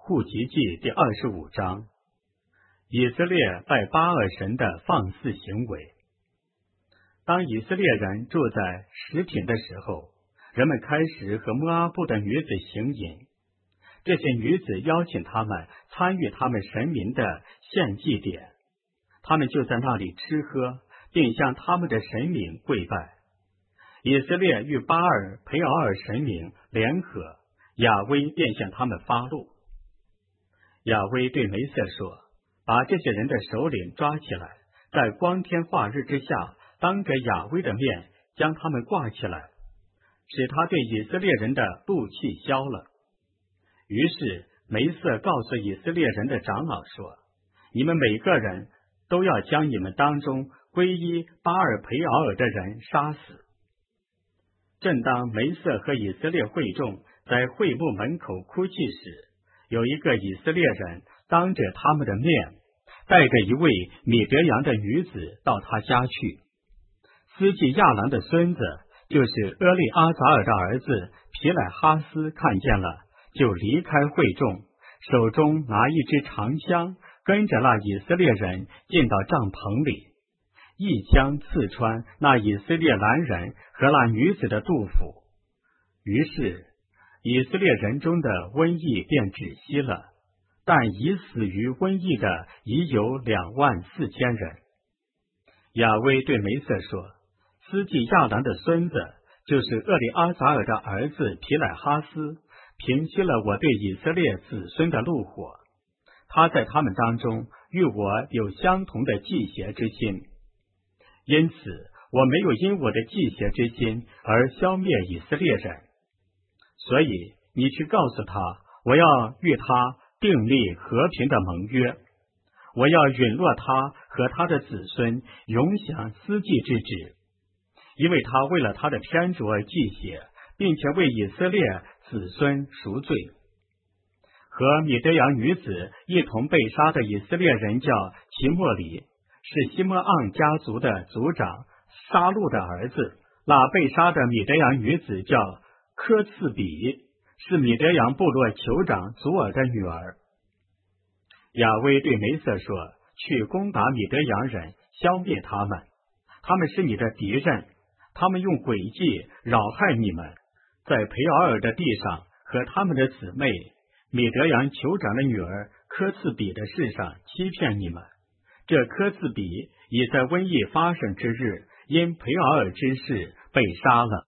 户籍记第25章，以色列拜巴尔神的放肆行为。当以色列人住在什品的时候，人们开始和摩阿布的女子行淫。这些女子邀请他们参与他们神明的献祭典，他们就在那里吃喝，并向他们的神明跪拜。以色列与巴尔培奥尔神明联合，亚威便向他们发怒。亚威对梅瑟说：把这些人的首领抓起来，在光天化日之下，当着亚威的面将他们挂起来，使他对以色列人的怒气消了。于是梅瑟告诉以色列人的长老说：你们每个人都要将你们当中皈依巴尔培奥尔的人杀死。正当梅瑟和以色列会众在会幕门口哭泣时，有一个以色列人当着他们的面，带着一位米德扬的女子到他家去。司祭亚郎的孙子，就是阿利阿杂尔的儿子皮乃哈斯看见了，就离开会众，手中拿一支长枪，跟着那以色列人进到帐篷里，一枪刺穿那以色列男人和那女子的肚腹。于是以色列人中的瘟疫便止息了，但已死于瘟疫的已有24000人。亚威对梅瑟说：司祭亚郎的孙子，就是厄里阿杂尔的儿子皮乃哈斯，平息了我对以色列子孙的怒火。他在他们当中与我有相同的忌邪之心，因此我没有因我的忌邪之心而消灭以色列人。所以你去告诉他，我要与他订立和平的盟约，我要允诺他和他的子孙永享司祭之职，因为他为了他的偏主而忌邪，并且为以色列子孙赎罪。和米德扬女子一同被杀的以色列人叫齐莫里，是西摩昂家族的族长沙路的儿子。那被杀的米德扬女子叫科次比，是米德扬部落酋长祖尔的女儿。亚威对梅瑟说：去攻打米德扬人，消灭他们，他们是你的敌人，他们用诡计扰害你们，在培奥尔的地上和他们的姊妹米德扬酋长的女儿科次比的事上欺骗你们。这科次比已在瘟疫发生之日因培奥尔之事被杀了。